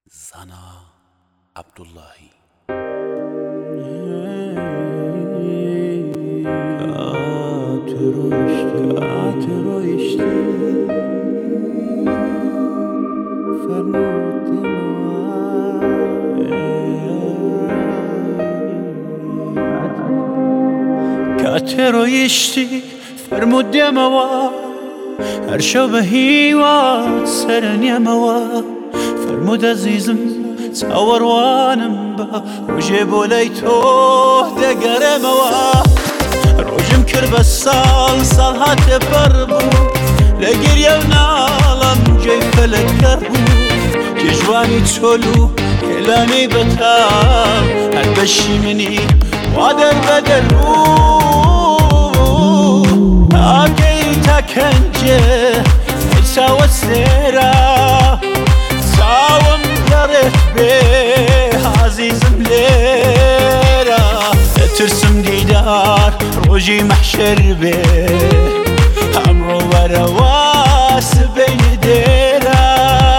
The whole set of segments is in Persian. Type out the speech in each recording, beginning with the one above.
زنا عبداللهی. كاترويشتي فرمود دموا هرشو بهيوات سرن يموا فرمود عزيزم تصور وانم با روجي بوليتو دقر موا روجم كرب السال هات بربو لقر يونالم جاي فلكربو ججواني تولو كلاني بتال هربشي مني وادر بدلو آقيتا كنجه ساوى السيرة ساوم قريت بيه عزيزم ليرة ترسم ديدار روجي محشر بيه عمرو ورواس بين ديرة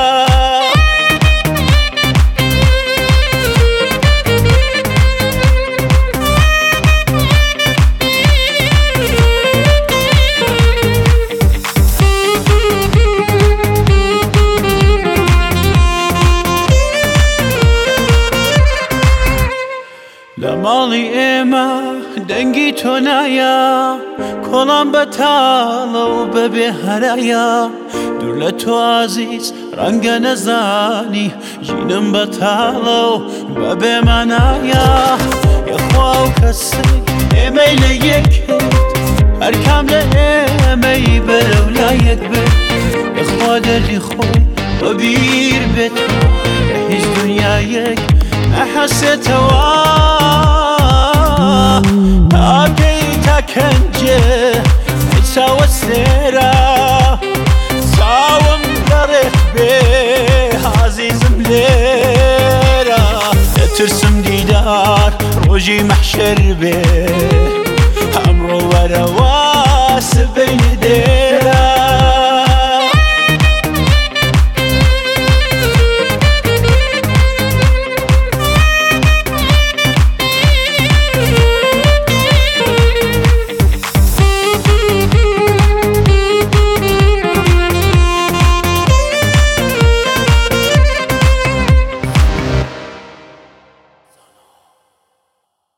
لمالی اما دنگی تو نیا کلام بتالو ببه هرایا دور تو عزیز رنگ نزانی جینم بتالو ببه منایا یخواو کسی امیل یکت هر کامل امی برولا یک بر یخوا دلی خوی و بیر بتو هیچ دنیا یک أحسيت آقيتا كنجه ساوى السيرة ساوم قريت بيه عزيزم ليرة ترسم ديدار روجي محشر بيه